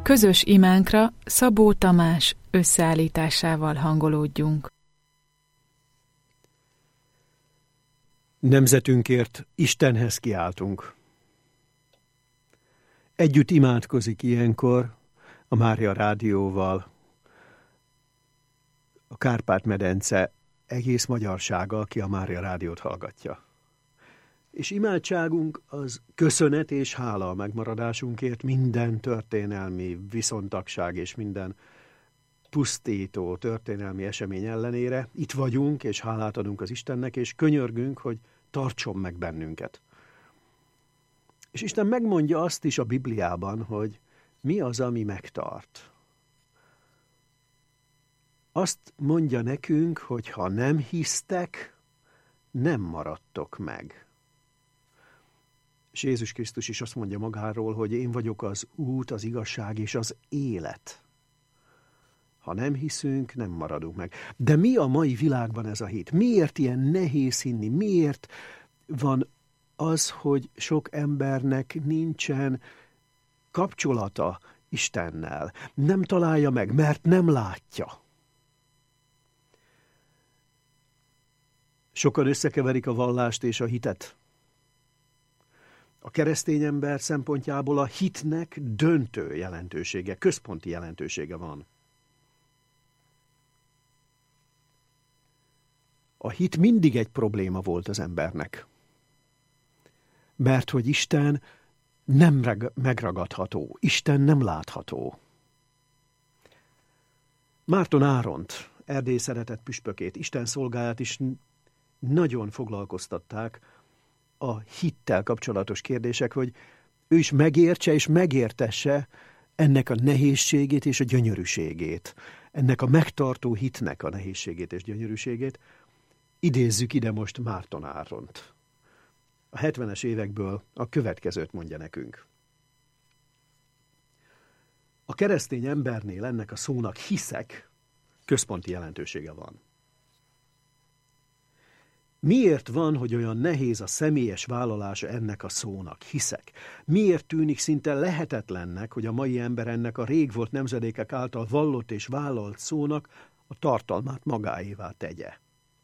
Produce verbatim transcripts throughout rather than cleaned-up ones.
Közös imánkra Szabó Tamás összeállításával hangolódjunk. Nemzetünkért Istenhez kiáltunk. Együtt imádkozik ilyenkor a Mária Rádióval a Kárpát-medence egész magyarsága, aki a Mária Rádiót hallgatja. És imádságunk az köszönet és hála a megmaradásunkért minden történelmi viszontagság és minden pusztító történelmi esemény ellenére. Itt vagyunk, és hálát adunk az Istennek, és könyörgünk, hogy tartson meg bennünket. És Isten megmondja azt is a Bibliában, hogy mi az, ami megtart. Azt mondja nekünk, hogy ha nem hisztek, nem maradtok meg. És Jézus Krisztus is azt mondja magáról, hogy én vagyok az út, az igazság és az élet. Ha nem hiszünk, nem maradunk meg. De mi a mai világban ez a hit? Miért ilyen nehéz hinni? Miért van az, hogy sok embernek nincsen kapcsolata Istennel? Nem találja meg, mert nem látja. Sokan összekeverik a vallást és a hitet. A keresztény ember szempontjából a hitnek döntő jelentősége, központi jelentősége van. A hit mindig egy probléma volt az embernek. Mert hogy Isten nem megragadható, Isten nem látható. Márton Áront, Erdély szeretett püspökét, Isten szolgáját is nagyon foglalkoztatták a hittel kapcsolatos kérdések, hogy ő is megértse és megértesse ennek a nehézségét és a gyönyörűségét, ennek a megtartó hitnek a nehézségét és gyönyörűségét. Idézzük ide most Márton Áront. A hetvenes évekből a következőt mondja nekünk. A keresztény embernél ennek a szónak hiszek központi jelentősége van. Miért van, hogy olyan nehéz a személyes vállalása ennek a szónak, hiszek? Miért tűnik szinte lehetetlennek, hogy a mai ember ennek a rég volt nemzedékek által vallott és vállalt szónak a tartalmát magáévá tegye?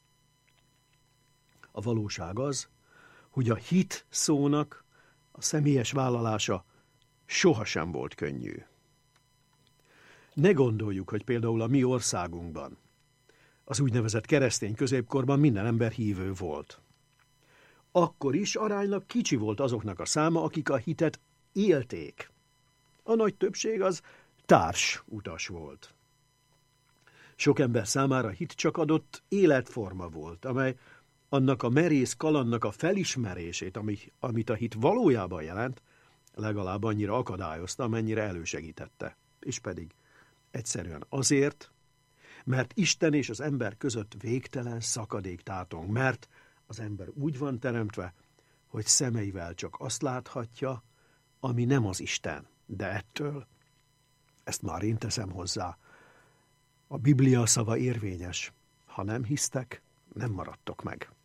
A valóság az, hogy a hit szónak a személyes vállalása sohasem volt könnyű. Ne gondoljuk, hogy például a mi országunkban, az úgynevezett keresztény középkorban minden ember hívő volt. Akkor is aránylag kicsi volt azoknak a száma, akik a hitet élték. A nagy többség az társ utas volt. Sok ember számára a hit csak adott életforma volt, amely annak a merész kalandnak a felismerését, ami, amit a hit valójában jelent, legalább annyira akadályozta, amennyire elősegítette. És pedig egyszerűen azért, mert Isten és az ember között végtelen szakadék tátong, mert az ember úgy van teremtve, hogy szemeivel csak azt láthatja, ami nem az Isten. De ettől, ezt már én teszem hozzá, a Biblia szava érvényes. Ha nem hisztek, nem maradtok meg.